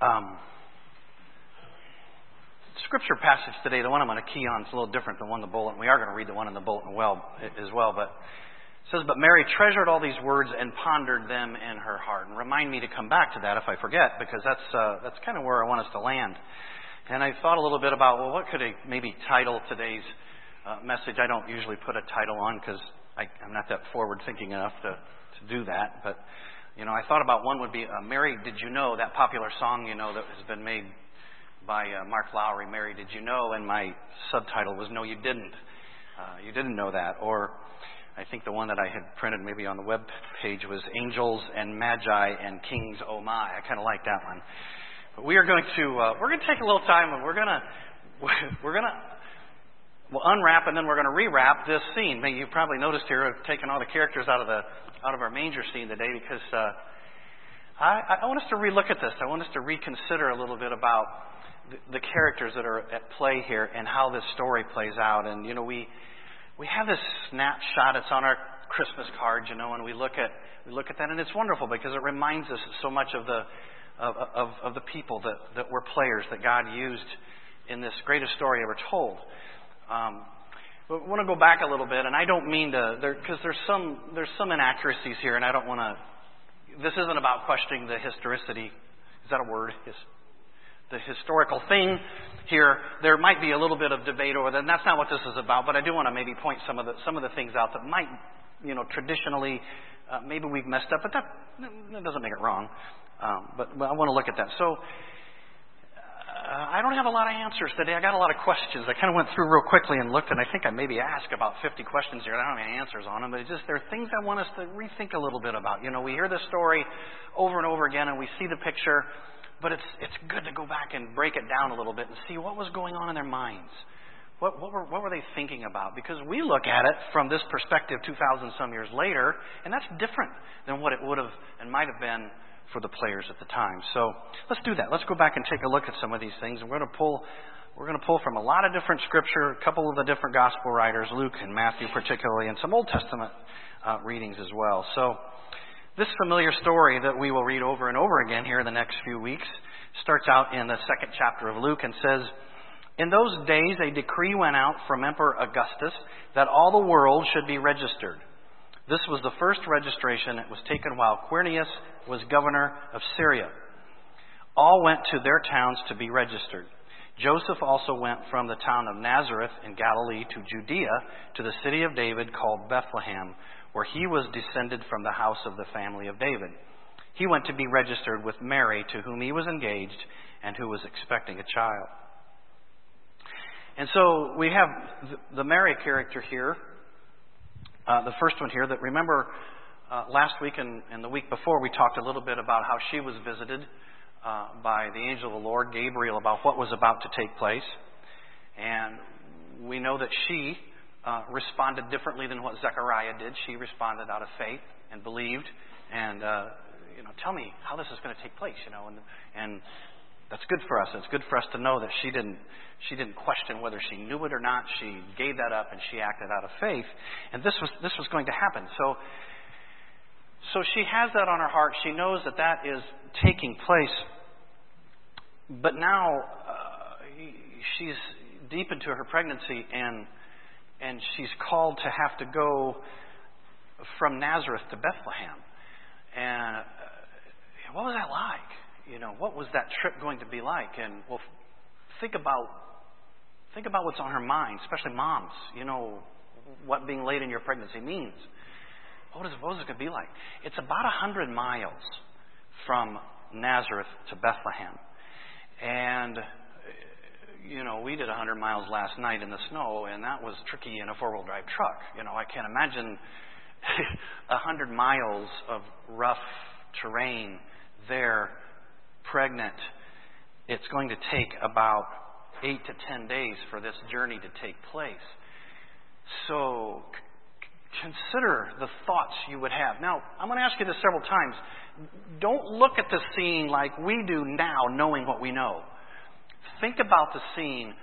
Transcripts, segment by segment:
Scripture passage today, the one I'm going to key on, is a little different than one in the bulletin. We are going to read the one in the bulletin as well, but it says, "But Mary treasured all these words and pondered them in her heart." And remind me to come back to that if I forget, because that's kind of where I want us to land. And I thought a little bit about, well, what could I maybe title today's message? I don't usually put a title on because I'm not that forward-thinking enough to do that. But, I thought about one would be, Mary, Did You Know? That popular song, that has been made by Mark Lowry, Mary, Did You Know? And my subtitle was, No, You Didn't. You didn't know that. Or I think the one that I had printed maybe on the web page was Angels and Magi and Kings, Oh My. I kind of like that one. But we're going to take a little time, and we'll unwrap, and then we're going to rewrap this scene. You probably noticed here I've taken all the characters out of our manger scene today because I want us to relook at this. I want us to reconsider a little bit about the characters that are at play here and how this story plays out. And we have this snapshot. It's on our Christmas cards, and we look at that, and it's wonderful because it reminds us so much of the people that were players that God used in this greatest story ever told. But I want to go back a little bit, and I don't mean to, because there's some inaccuracies here, and I don't want to. This isn't about questioning the historicity. Is that a word? The historical thing here. There might be a little bit of debate over that, and that's not what this is about. But I do want to maybe point some of the things out that might, traditionally, maybe we've messed up, but that doesn't make it wrong. But I want to look at that. So I don't have a lot of answers today. I got a lot of questions. I kind of went through real quickly and looked, and I think I maybe asked about 50 questions here. I don't have any answers on them, but there are things I want us to rethink a little bit about. We hear this story over and over again, and we see the picture. But it's good to go back and break it down a little bit and see what was going on in their minds. What were they thinking about? Because we look at it from this perspective 2,000 some years later, and that's different than what it would have and might have been for the players at the time. So let's do that. Let's go back and take a look at some of these things. And we're going to pull from a lot of different scripture, a couple of the different gospel writers, Luke and Matthew particularly, and some Old Testament readings as well. So this familiar story that we will read over and over again here in the next few weeks starts out in the 2nd chapter of Luke and says, "In those days a decree went out from Emperor Augustus that all the world should be registered. This was the first registration. It was taken while Quirinius was governor of Syria. All went to their towns to be registered. Joseph also went from the town of Nazareth in Galilee to Judea to the city of David called Bethlehem, where he was descended from the house of the family of David. He went to be registered with Mary, to whom he was engaged and who was expecting a child." And so we have the Mary character here, the first one here, that remember last week and the week before we talked a little bit about how she was visited by the angel of the Lord, Gabriel, about what was about to take place. And we know that she responded differently than what Zechariah did. She responded out of faith and believed, and tell me how this is going to take place. And that's good for us. It's good for us to know that she didn't question whether she knew it or not. She gave that up and she acted out of faith, and this was going to happen. So she has that on her heart. She knows that is taking place. But now she's deep into her pregnancy, and she's called to have to go from Nazareth to Bethlehem. And what was that like? What was that trip going to be like? And think about what's on her mind, especially moms. What being late in your pregnancy means. What is it going to be like? It's about 100 miles from Nazareth to Bethlehem. And we did 100 miles last night in the snow, and that was tricky in a four-wheel drive truck. I can't imagine 100 miles of rough terrain there, pregnant. It's going to take about 8 to 10 days for this journey to take place. So consider the thoughts you would have. Now, I'm going to ask you this several times. Don't look at the scene like we do now, knowing what we know. Think about the scene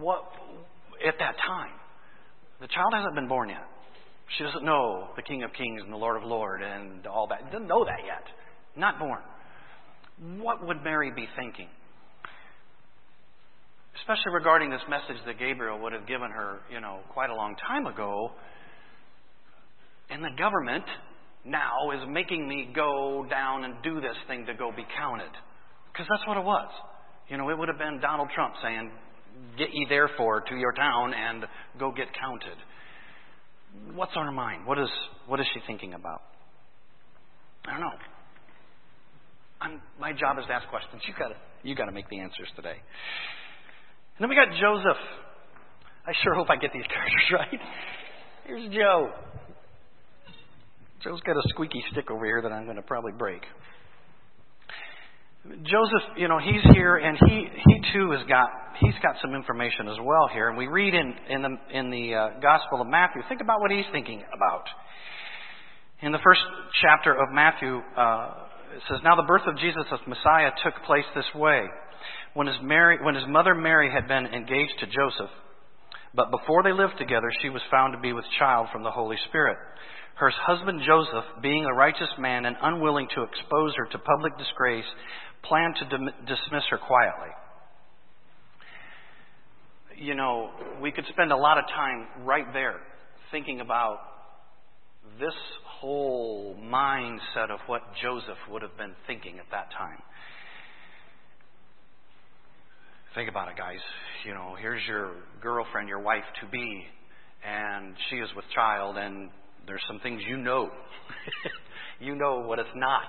at that time. The child hasn't been born yet. She doesn't know the King of Kings and the Lord of Lords and all that. Doesn't know that yet. Not born. What would Mary be thinking? Especially regarding this message that Gabriel would have given her, quite a long time ago. And the government now is making me go down and do this thing to go be counted. Because that's what it was. It would have been Donald Trump saying, "Get ye therefore to your town and go get counted." What's on her mind? What is she thinking about? I don't know. My job is to ask questions. You got to make the answers today. And then we got Joseph. I sure hope I get these characters right. Here's Joe. Joe's got a squeaky stick over here that I'm going to probably break. Joseph, he's here, and he too has got some information as well here. And we read in the Gospel of Matthew. Think about what he's thinking about. In the first chapter of Matthew, it says, "Now the birth of Jesus as Messiah took place this way. When his mother Mary had been engaged to Joseph, but before they lived together, she was found to be with child from the Holy Spirit. Her husband Joseph, being a righteous man and unwilling to expose her to public disgrace, planned to dismiss her quietly." We could spend a lot of time right there thinking about this whole mindset of what Joseph would have been thinking at that time. Think about it, guys. Here's your girlfriend, your wife-to-be, and she is with child, and there's some things you know what it's not.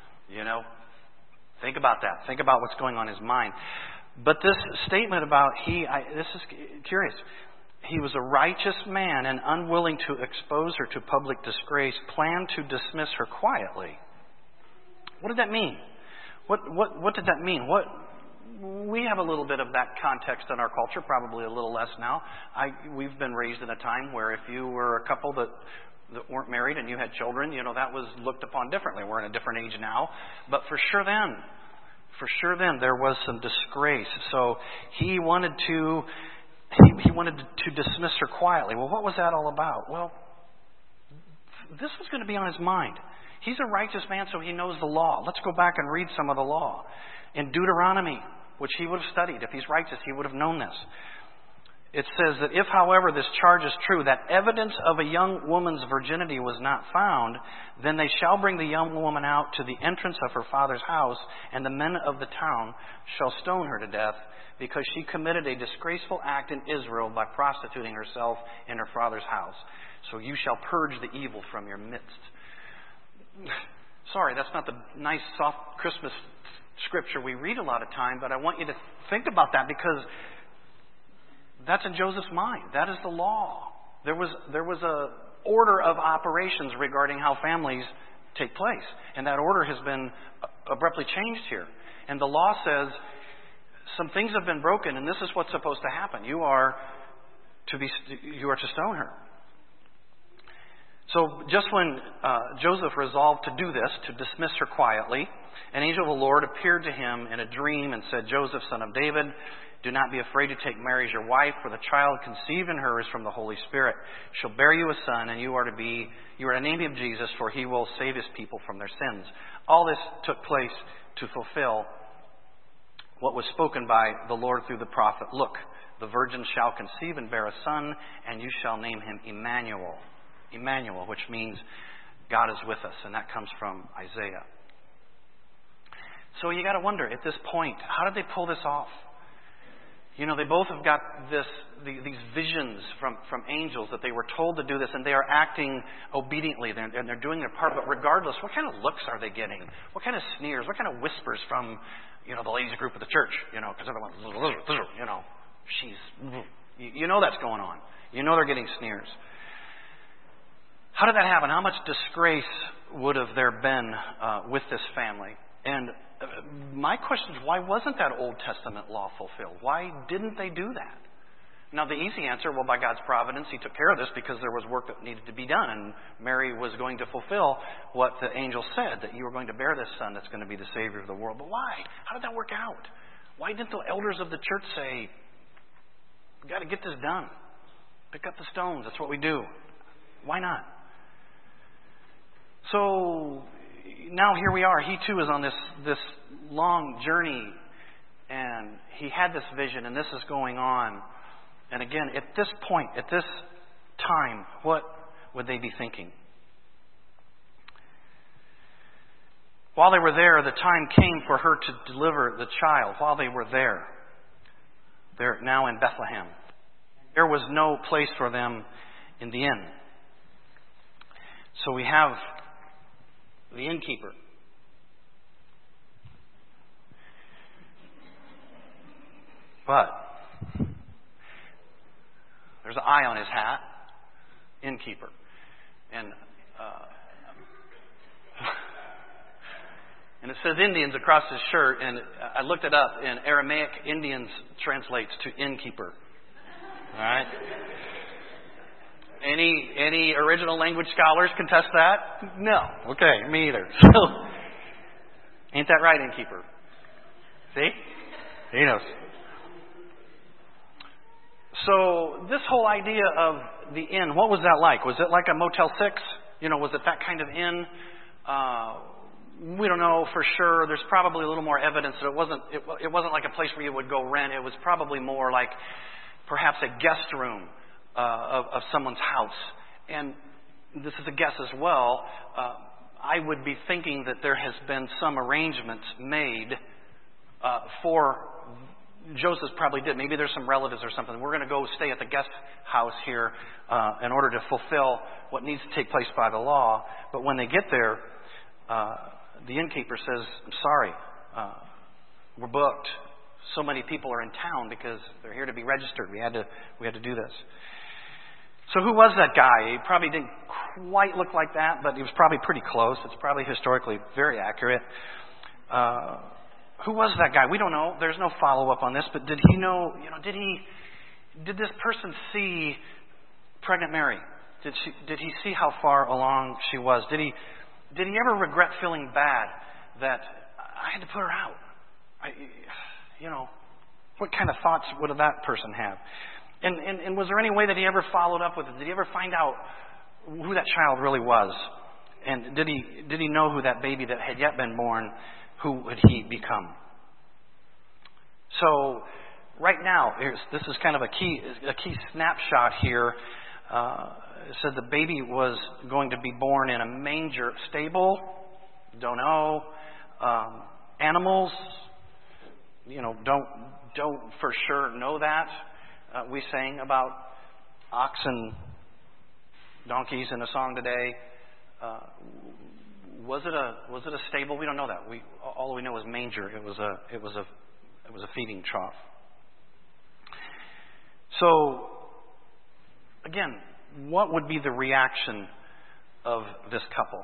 Think about that. Think about what's going on in his mind. But this statement about this is curious. He was a righteous man and unwilling to expose her to public disgrace, planned to dismiss her quietly. What did that mean? What did that mean? We have a little bit of that context in our culture, probably a little less now. We've been raised in a time where if you were a couple that weren't married and you had children, that was looked upon differently. We're in a different age now. But for sure then, there was some disgrace. So he wanted to dismiss her quietly. Well, what was that all about? Well, this was going to be on his mind. He's a righteous man, so he knows the law. Let's go back and read some of the law. In Deuteronomy, which he would have studied, if he's righteous, he would have known this. It says that if, however, this charge is true, that evidence of a young woman's virginity was not found, then they shall bring the young woman out to the entrance of her father's house, and the men of the town shall stone her to death, because she committed a disgraceful act in Israel by prostituting herself in her father's house. So you shall purge the evil from your midst. Sorry, that's not the nice, soft Christmas scripture we read a lot of time, but I want you to think about that, because that's in Joseph's mind. That is the law. There was a order of operations regarding how families take place, and that order has been abruptly changed here. And the law says some things have been broken, and this is what's supposed to happen. You are to stone her. So just when Joseph resolved to do this, to dismiss her quietly, an angel of the Lord appeared to him in a dream and said, "Joseph, son of David, do not be afraid to take Mary as your wife, for the child conceived in her is from the Holy Spirit. She'll bear you a son, and you are to name him Jesus, for he will save his people from their sins." All this took place to fulfill what was spoken by the Lord through the prophet. "Look, the virgin shall conceive and bear a son, and you shall name him Emmanuel." Emmanuel, which means God is with us, and that comes from Isaiah. So you got to wonder, at this point, how did they pull this off? They both have got these visions from angels that they were told to do this, and they are acting obediently, and they're doing their part. But regardless, what kind of looks are they getting? What kind of sneers? What kind of whispers from, the ladies group of the church? Because everyone's, she's, that's going on. They're getting sneers. How did that happen? How much disgrace would have there been with this family? And my question is, why wasn't that Old Testament law fulfilled? Why didn't they do that? Now, the easy answer, well, by God's providence, he took care of this because there was work that needed to be done, and Mary was going to fulfill what the angel said, that you were going to bear this son that's going to be the Savior of the world. But why? How did that work out? Why didn't the elders of the church say, we've got to get this done? Pick up the stones. That's what we do. Why not? So, now here we are. He too is on this long journey, and he had this vision, and this is going on. And again, at this point, at this time, what would they be thinking? While they were there, the time came for her to deliver the child. While they were there, they're now in Bethlehem. There was no place for them in the inn. So we have the innkeeper. But there's an eye on his hat, innkeeper. And it says Indians across his shirt, and I looked it up. In Aramaic, Indians translates to innkeeper. All right? Any original language scholars contest that? No. Okay, me either. So, ain't that right, innkeeper? See? He knows. So, this whole idea of the inn, what was that like? Was it like a Motel 6? Was it that kind of inn? We don't know for sure. There's probably a little more evidence that it wasn't like a place where you would go rent. It was probably more like perhaps a guest room of someone's house. And this is a guess as well. I would be thinking that there has been some arrangements made for Joseph probably did. Maybe there's some relatives or something. We're going to go stay at the guest house here in order to fulfill what needs to take place by the law. But when they get there, the innkeeper says, "I'm sorry, we're booked. So many people are in town because they're here to be registered. We had to do this." So who was that guy? He probably didn't quite look like that, but he was probably pretty close. It's probably historically very accurate. Who was that guy? We don't know. There's no follow-up on this, but did he know, did this person see pregnant Mary? Did he see how far along she was? Did he ever regret feeling bad that I had to put her out? What kind of thoughts would that person have? And was there any way that he ever followed up with it? Did he ever find out who that child really was? And did he know who that baby that had yet been born, who would he become? So right now, this is kind of a key snapshot here. It said the baby was going to be born in a manger stable. Don't know. Animals, don't for sure know that. We sang about oxen, donkeys in a song today. Was it a stable? We don't know that. All we know is manger. It was a feeding trough. So again, what would be the reaction of this couple?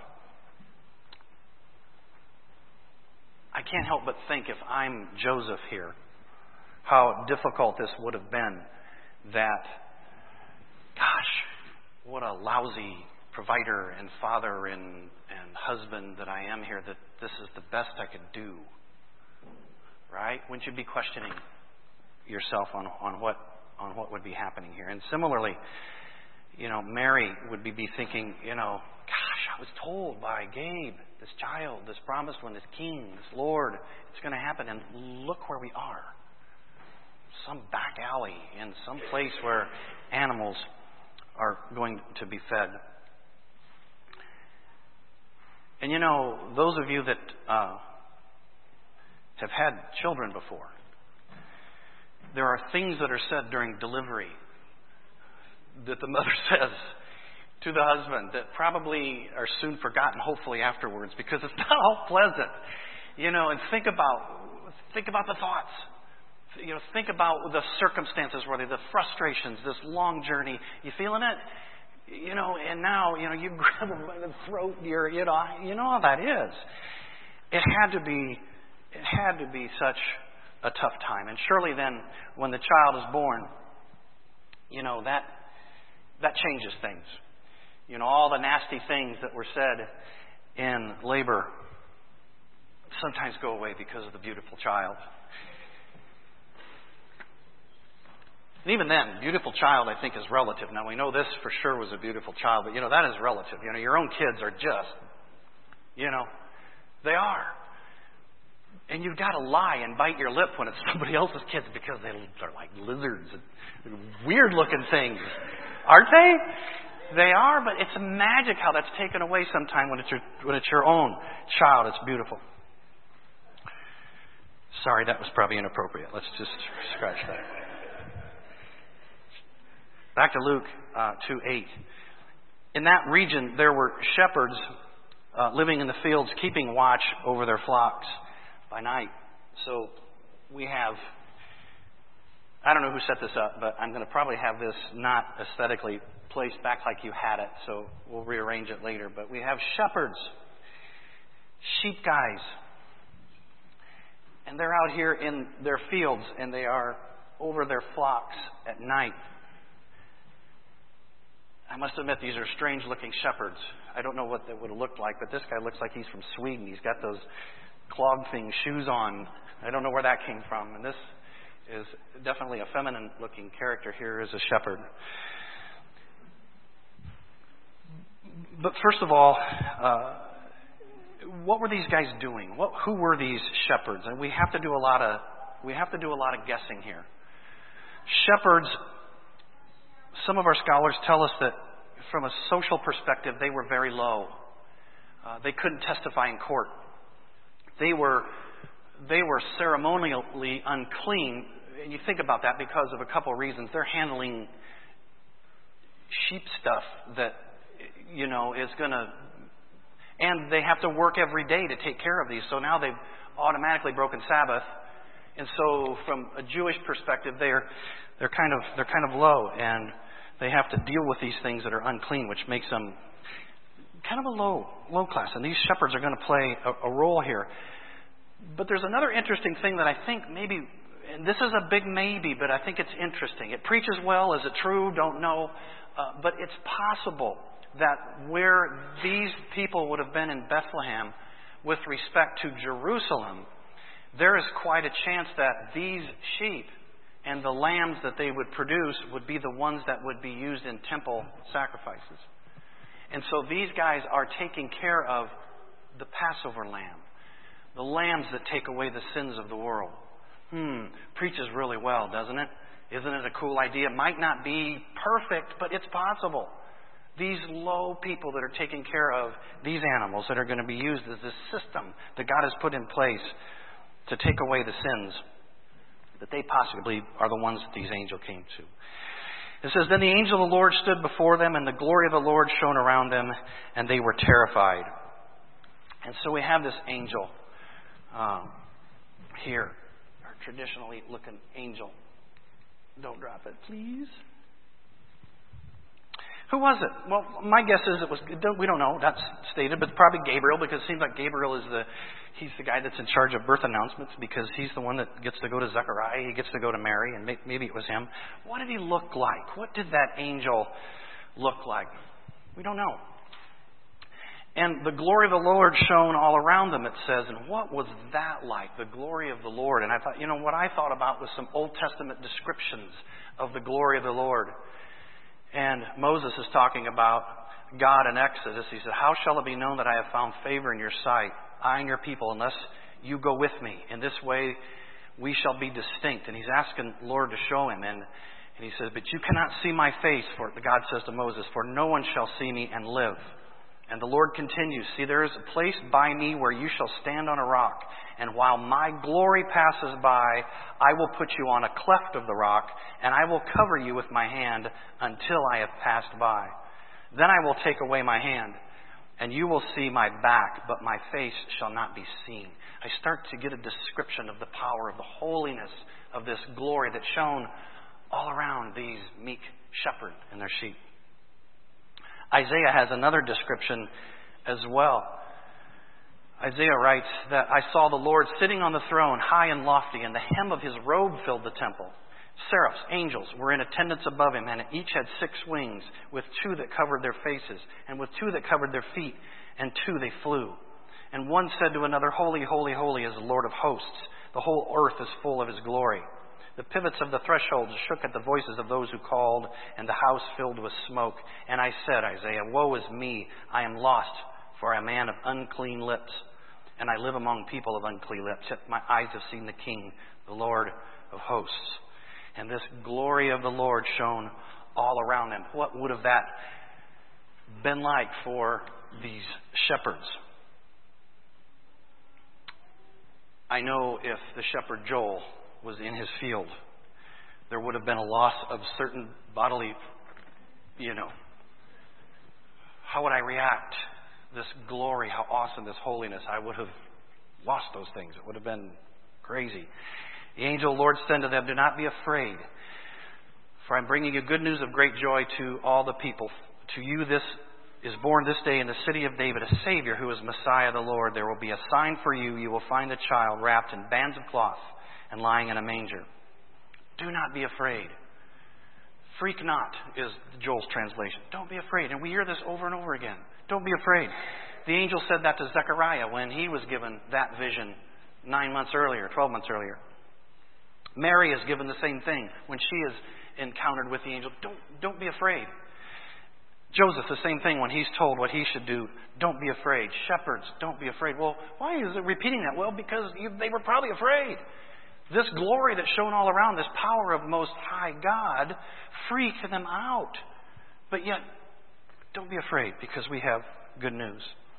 I can't help but think, if I'm Joseph here, how difficult this would have been. That, gosh, what a lousy provider and father and husband that I am here, that this is the best I could do. Right? Wouldn't you be questioning yourself on what would be happening here? And similarly, Mary would be thinking, gosh, I was told by Gabe, this child, this promised one, this king, this Lord, it's going to happen. And look where we are. Some back alley in some place where animals are going to be fed. And those of you that have had children before, there are things that are said during delivery that the mother says to the husband that probably are soon forgotten, hopefully afterwards, because it's not all pleasant. And think about the thoughts. Think about the circumstances, really, the frustrations, this long journey. You feeling it? And now, you grab them by the throat. You know how that is. It had to be such a tough time. And surely then, when the child is born, that changes things. All the nasty things that were said in labor sometimes go away because of the beautiful child. And even then, beautiful child, I think, is relative. Now, we know this for sure was a beautiful child, but, that is relative. Your own kids are just, They are. And you've got to lie and bite your lip when it's somebody else's kids because they're like lizards and weird-looking things. Aren't they? They are, but it's magic how that's taken away sometime when it's your own child. It's beautiful. Sorry, that was probably inappropriate. Let's just scratch that. Back to Luke 2:8. In that region, there were shepherds living in the fields, keeping watch over their flocks by night. So we have, I don't know who set this up, but I'm going to probably have this not aesthetically placed back like you had it, so we'll rearrange it later. But we have shepherds, sheep guys, and they're out here in their fields, and they are over their flocks at night. I must admit, these are strange-looking shepherds. I don't know what they would have looked like, but this guy looks like he's from Sweden. He's got those clog thing shoes on. I don't know where that came from. And this is definitely a feminine-looking character here as a shepherd. But first of all, what were these guys doing? Who were these shepherds? And we have to do a lot of guessing here. Shepherds, some of our scholars tell us that from a social perspective, they were very low. They couldn't testify in court. They were ceremonially unclean. And you think about that because of a couple of reasons. They're handling sheep stuff that, is going to... And they have to work every day to take care of these. So now they've automatically broken Sabbath. And so from a Jewish perspective, they're kind of low. And they have to deal with these things that are unclean, which makes them kind of a low class. And these shepherds are going to play a role here. But there's another interesting thing that I think maybe, and this is a big maybe, but I think it's interesting. It preaches well. Is it true? Don't know. But it's possible that where these people would have been in Bethlehem with respect to Jerusalem, there is quite a chance that these sheep and the lambs that they would produce would be the ones that would be used in temple sacrifices. And so these guys are taking care of the Passover lamb, the lambs that take away the sins of the world. Preaches really well, doesn't it? Isn't it a cool idea? It might not be perfect, but it's possible. These low people that are taking care of these animals that are going to be used as this system that God has put in place to take away the sins, that they possibly are the ones that these angels came to. It says, Then the angel of the Lord stood before them, and the glory of the Lord shone around them, and they were terrified. And so we have this angel here, our traditionally looking angel. Don't drop it, please. Who was it? Well, my guess is we don't know, that's stated, but probably Gabriel, because it seems like Gabriel he's the guy that's in charge of birth announcements, because he's the one that gets to go to Zechariah, he gets to go to Mary, and maybe it was him. What did he look like? What did that angel look like? We don't know. And the glory of the Lord shone all around them, it says. And what was that like? The glory of the Lord. And I thought, what I thought about was some Old Testament descriptions of the glory of the Lord. And Moses is talking about God in Exodus. He said, How shall it be known that I have found favor in your sight, I and your people, unless you go with me? In this way we shall be distinct. And he's asking the Lord to show him. And he says, But you cannot see my face, for God says to Moses, For no one shall see me and live. And the Lord continues, See, there is a place by me where you shall stand on a rock. And while my glory passes by, I will put you on a cleft of the rock, and I will cover you with my hand until I have passed by. Then I will take away my hand, and you will see my back, but my face shall not be seen. I start to get a description of the power of the holiness of this glory that shone all around these meek shepherds and their sheep. Isaiah has another description as well. Isaiah writes that I saw the Lord sitting on the throne, high and lofty, and the hem of his robe filled the temple. Seraphs, angels, were in attendance above him, and each had 6 wings, with 2 that covered their faces, and with 2 that covered their feet, and 2 they flew. And one said to another, Holy, holy, holy is the Lord of hosts. The whole earth is full of his glory. The pivots of the thresholds shook at the voices of those who called, and the house filled with smoke. And I said, Isaiah, Woe is me, I am lost, for I am a man of unclean lips. and I live among people of unclean lips. Yet my eyes have seen the King, the Lord of hosts. And this glory of the Lord shone all around them. What would have that been like for these shepherds? I know if the shepherd Joel was in his field, there would have been a loss of certain bodily, how would I react? This glory, how awesome, this holiness. I would have lost those things. It would have been crazy. The angel of the Lord said to them, "Do not be afraid, for I'm bringing you good news of great joy to all the people. To you this is born this day in the city of David a Savior who is Messiah the Lord. There will be a sign for you. You will find the child wrapped in bands of cloth and lying in a manger. Do not be afraid." Freak not is Joel's translation. Don't be afraid. And we hear this over and over again. Don't be afraid. The angel said that to Zechariah when he was given that vision 9 months earlier, 12 months earlier. Mary is given the same thing when she is encountered with the angel. Don't be afraid. Joseph, the same thing when he's told what he should do. Don't be afraid. Shepherds, don't be afraid. Well, why is it repeating that? Well, because they were probably afraid. This glory that shone all around, this power of Most High God, freaked them out. But yet, don't be afraid, because we have good news.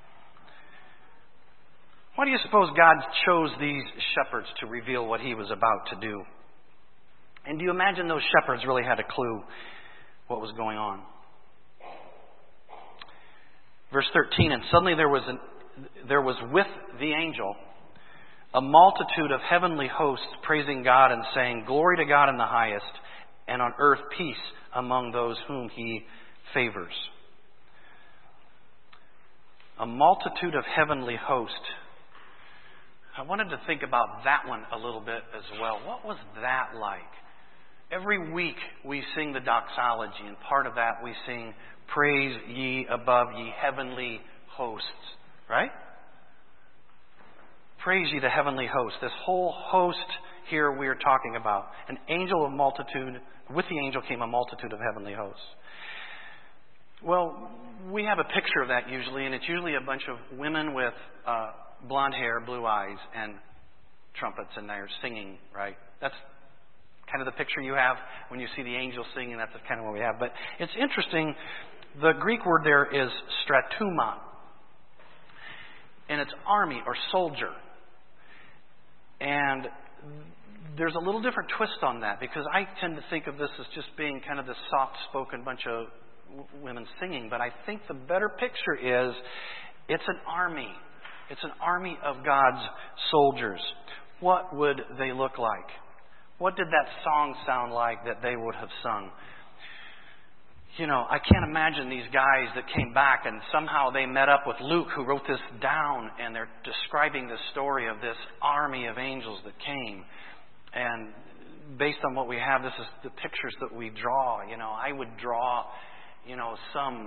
Why do you suppose God chose these shepherds to reveal what He was about to do? And do you imagine those shepherds really had a clue what was going on? Verse 13, and suddenly there was with the angel a multitude of heavenly hosts praising God and saying, "Glory to God in the highest, and on earth peace among those whom He favors." A multitude of heavenly hosts. I wanted to think about that one a little bit as well. What was that like? Every week we sing the doxology, and part of that we sing, "Praise ye above ye heavenly hosts." Right? Praise ye the heavenly host. This whole host here we are talking about. An angel of multitude. With the angel came a multitude of heavenly hosts. Well, we have a picture of that usually, and it's usually a bunch of women with blonde hair, blue eyes, and trumpets, and they're singing, right? That's kind of the picture you have when you see the angels singing. That's kind of what we have. But it's interesting. The Greek word there is stratuma, and it's army or soldier. And there's a little different twist on that, because I tend to think of this as just being kind of this soft-spoken bunch of women singing. But I think the better picture is it's an army. It's an army of God's soldiers. What would they look like? What did that song sound like that they would have sung? I can't imagine these guys that came back and somehow they met up with Luke, who wrote this down, and they're describing the story of this army of angels that came. And based on what we have, this is the pictures that we draw. I would draw, some,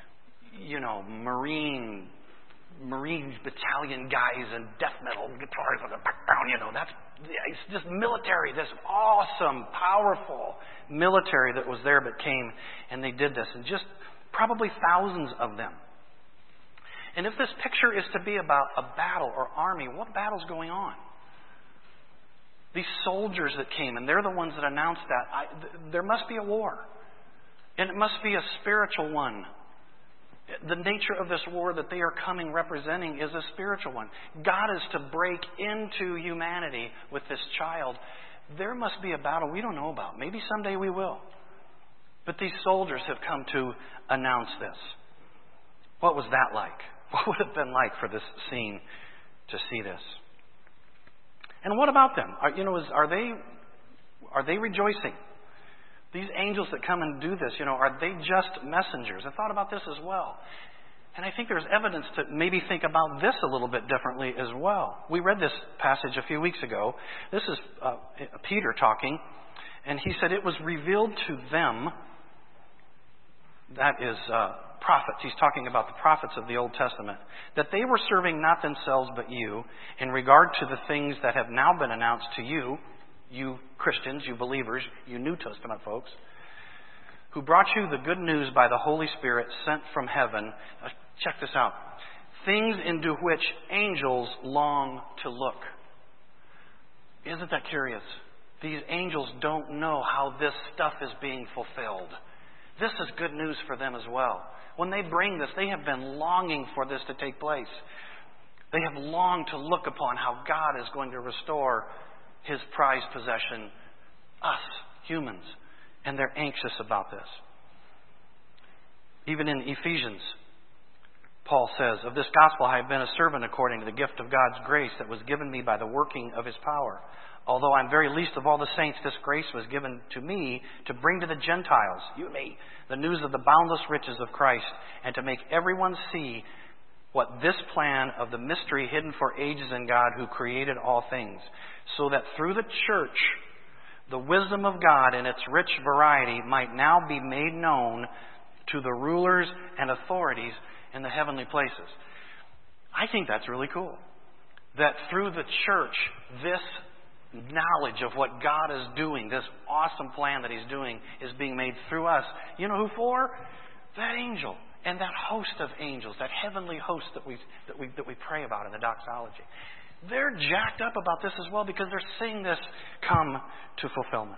Marine battalion guys and death metal guitars in the background. It's just military, this awesome, powerful military that was there but came and they did this, and just probably thousands of them. And if this picture is to be about a battle or army, what battle's going on? These soldiers that came, and they're the ones that announced that. There must be a war, and it must be a spiritual one. The nature of this war that they are coming representing is a spiritual one. God is to break into humanity with this child. There must be a battle we don't know about. Maybe someday we will. But these soldiers have come to announce this. What was that like? What would it have been like for this scene to see this? And what about them? Are they rejoicing? These angels that come and do this, are they just messengers? I thought about this as well. And I think there's evidence to maybe think about this a little bit differently as well. We read this passage a few weeks ago. This is Peter talking, and he said it was revealed to them, that is prophets. He's talking about the prophets of the Old Testament, that they were serving not themselves but you in regard to the things that have now been announced to you, you Christians, you believers, you New Testament folks, who brought you the good news by the Holy Spirit sent from heaven. Check this out. things into which angels long to look. Isn't that curious? These angels don't know how this stuff is being fulfilled. This is good news for them as well. When they bring this, they have been longing for this to take place. They have longed to look upon how God is going to restore His prized possession, us, humans. And they're anxious about this. Even in Ephesians, Paul says, "Of this gospel I have been a servant according to the gift of God's grace that was given me by the working of His power. Although I'm very least of all the saints, this grace was given to me to bring to the Gentiles," you and me, "the news of the boundless riches of Christ, and to make everyone see what this plan of the mystery hidden for ages in God who created all things, so that through the church the wisdom of God in its rich variety might now be made known to the rulers and authorities in the heavenly places." I think that's really cool. That through the church, this knowledge of what God is doing, this awesome plan that He's doing, is being made through us. You know who for? That angel and that host of angels, that heavenly host that we pray about in the doxology. They're jacked up about this as well because they're seeing this come to fulfillment.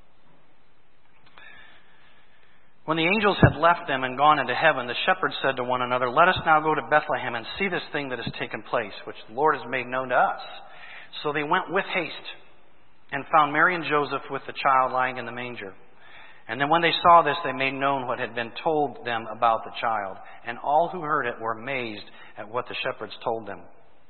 When the angels had left them and gone into heaven, the shepherds said to one another, "Let us now go to Bethlehem and see this thing that has taken place, which the Lord has made known to us." So they went with haste and found Mary and Joseph with the child lying in the manger. And then when they saw this, they made known what had been told them about the child. And all who heard it were amazed at what the shepherds told them.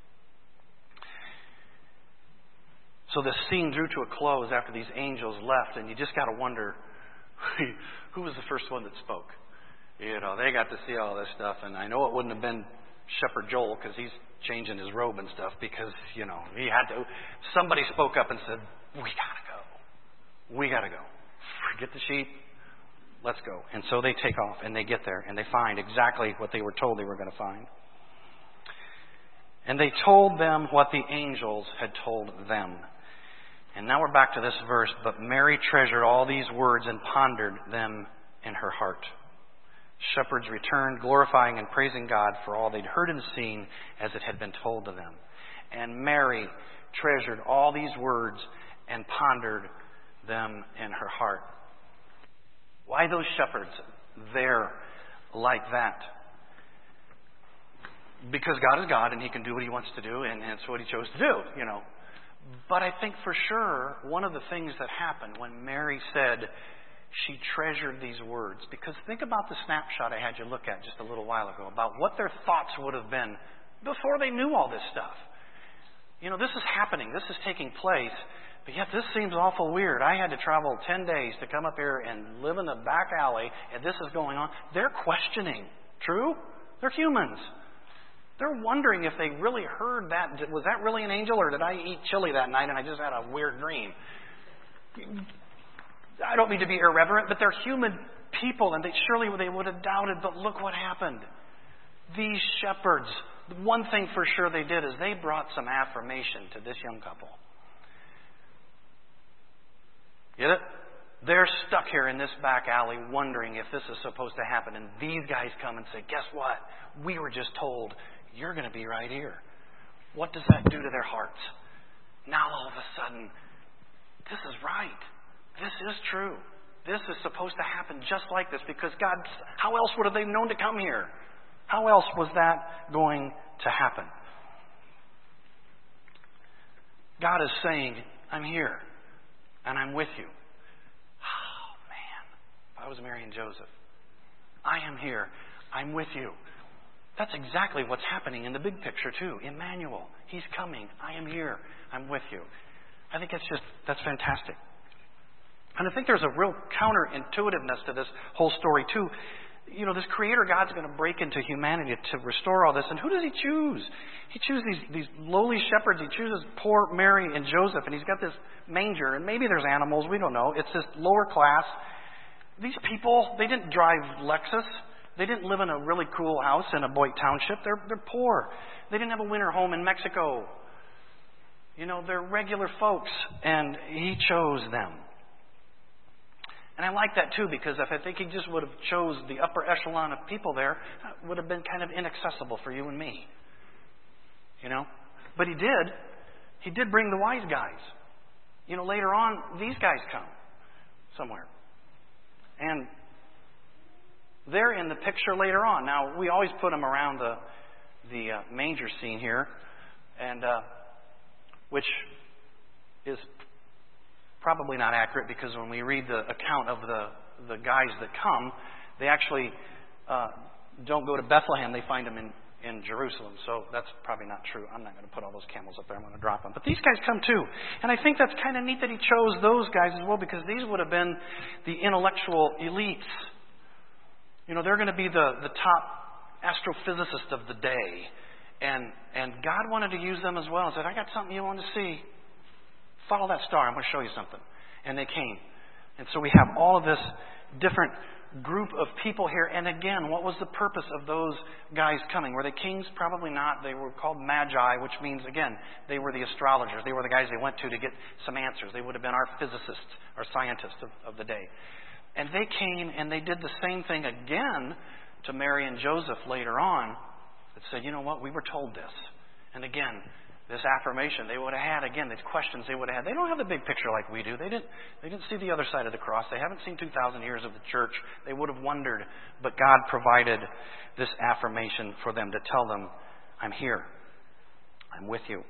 So this scene drew to a close after these angels left, and you just got to wonder, who was the first one that spoke? You know, they got to see all this stuff, and I know it wouldn't have been Shepherd Joel because he's changing his robe and stuff because, you know, he had to. Somebody spoke up and said, "We got to go. We got to go. Forget the sheep. Let's go." And so they take off, and they get there, and they find exactly what they were told they were going to find. And they told them what the angels had told them. And now we're back to this verse. "But Mary treasured all these words and pondered them in her heart." Shepherds returned, glorifying and praising God for all they'd heard and seen as it had been told to them. And Mary treasured all these words and pondered them in her heart. Why those shepherds there like that? Because God is God and He can do what He wants to do, and it's what He chose to do, you know. But I think for sure one of the things that happened when Mary said she treasured these words, because think about the snapshot I had you look at just a little while ago about what their thoughts would have been before they knew all this stuff. You know, this is happening. This is taking place. But yet this seems awful weird. I had to travel 10 days to come up here and live in the back alley, and this is going on. They're questioning. True? They're humans. They're wondering if they really heard that. Was that really an angel, or did I eat chili that night and I just had a weird dream? I don't mean to be irreverent, but they're human people, and surely they would have doubted. But look what happened. These shepherds, one thing for sure they did is they brought some affirmation to this young couple. Get it? They're stuck here in this back alley wondering if this is supposed to happen. And these guys come and say, "Guess what? We were just told you're going to be right here." What does that do to their hearts? Now all of a sudden, this is right. This is true. This is supposed to happen just like this because God, how else would have they known to come here? How else was that going to happen? God is saying, "I'm here. And I'm with you." Oh, man. If I was Mary and Joseph, I am here. I'm with you. That's exactly what's happening in the big picture, too. Emmanuel. He's coming. I am here. I'm with you. I think that's fantastic. And I think there's a real counterintuitiveness to this whole story, too. You know, this Creator God's going to break into humanity to restore all this. And who does He choose? He chooses these lowly shepherds. He chooses poor Mary and Joseph. And He's got this manger. And maybe there's animals. We don't know. It's this lower class. These people, they didn't drive Lexus. They didn't live in a really cool house in a Boyd Township. They're poor. They didn't have a winter home in Mexico. You know, they're regular folks. And He chose them. And I like that too, because if I think He just would have chose the upper echelon of people there, it would have been kind of inaccessible for you and me. But He did. He did bring the wise guys. Later on, these guys come somewhere. And they're in the picture later on. Now, we always put them around the manger scene here, and which is probably not accurate, because when we read the account of the guys that come, they actually don't go to Bethlehem. They find them in Jerusalem. So that's probably not true. I'm not going to put all those camels up there. I'm going to drop them. But these guys come too. And I think that's kind of neat that He chose those guys as well, because these would have been the intellectual elites. They're going to be the top astrophysicists of the day. And God wanted to use them as well. He said, I got something you want to see. Follow that star. I'm going to show you something. And they came. And so we have all of this different group of people here. And again, what was the purpose of those guys coming? Were they kings? Probably not. They were called magi, which means, again, they were the astrologers. They were the guys they went to get some answers. They would have been our physicists, our scientists of the day. And they came and they did the same thing again to Mary and Joseph later on. That said, you know what, we were told this. And again, this affirmation they would have had, again, these questions they would have had. They don't have the big picture like we do. They didn't see the other side of the cross. They haven't seen 2,000 years of the church. They would have wondered. But God provided this affirmation for them to tell them, I'm here. I'm with you.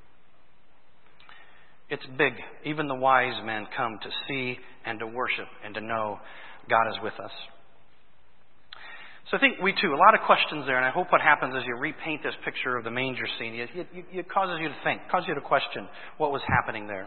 It's big. Even the wise men come to see and to worship and to know God is with us. So I think we too, a lot of questions there, and I hope what happens as you repaint this picture of the manger scene, it causes you to think, causes you to question what was happening there.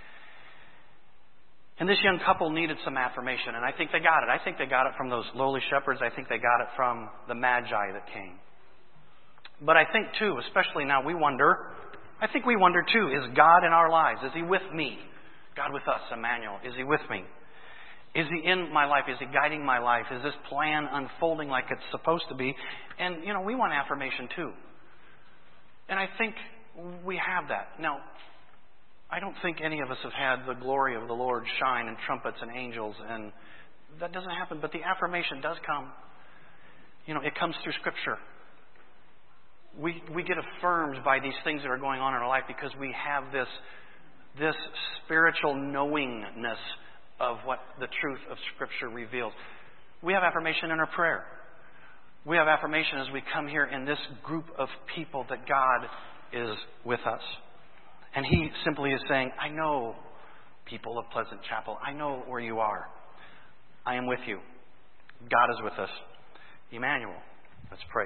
And this young couple needed some affirmation, and I think they got it. I think they got it from those lowly shepherds. I think they got it from the magi that came. But I think too, especially now, we wonder too, is God in our lives? Is He with me? God with us, Emmanuel. Is He with me? Is He in my life? Is He guiding my life? Is this plan unfolding like it's supposed to be? And, we want affirmation too. And I think we have that. Now, I don't think any of us have had the glory of the Lord shine and trumpets and angels, and that doesn't happen. But the affirmation does come. It comes through Scripture. We get affirmed by these things that are going on in our life because we have this spiritual knowingness of what the truth of Scripture reveals. We have affirmation in our prayer. We have affirmation as we come here in this group of people that God is with us. And He simply is saying, I know, people of Pleasant Chapel, I know where you are. I am with you. God is with us. Emmanuel. Let's pray.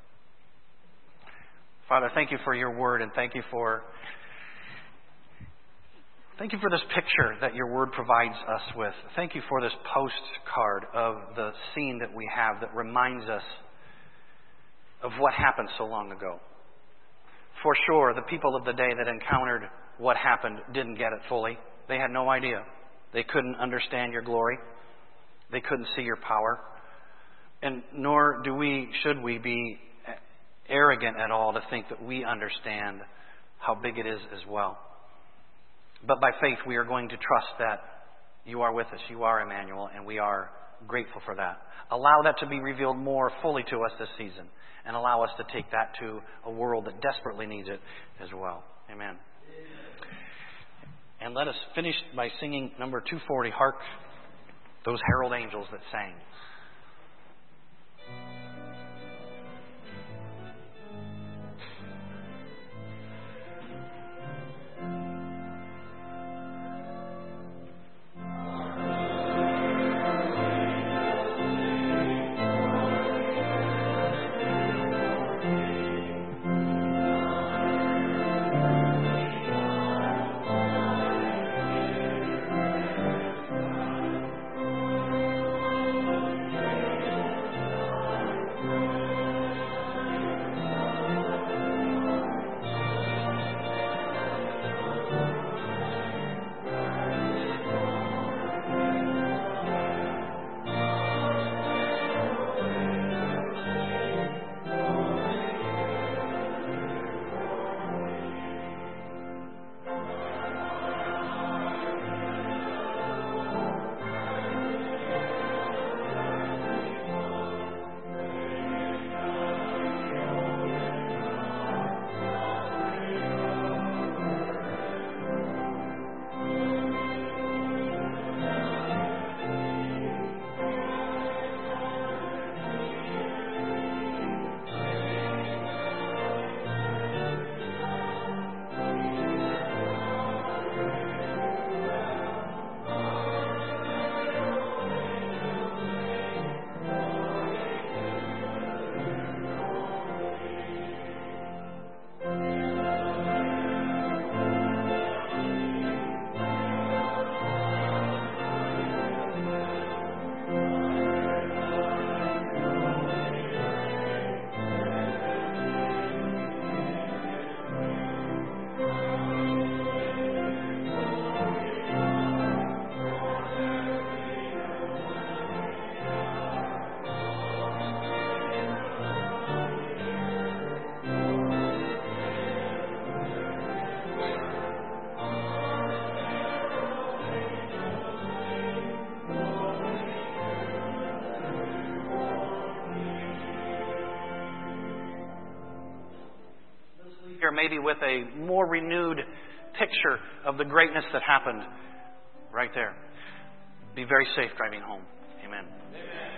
Father, thank you for your word, and thank you for this picture that your word provides us with. Thank you for this postcard of the scene that we have that reminds us of what happened so long ago. For sure, the people of the day that encountered what happened didn't get it fully. They had no idea. They couldn't understand your glory. They couldn't see your power. And nor should we be arrogant at all to think that we understand how big it is as well. But by faith, we are going to trust that you are with us. You are Emmanuel, and we are grateful for that. Allow that to be revealed more fully to us this season, and allow us to take that to a world that desperately needs it as well. Amen. And let us finish by singing number 240, Hark, those herald angels that sang. maybe with a more renewed picture of the greatness that happened right there. Be very safe driving home. Amen.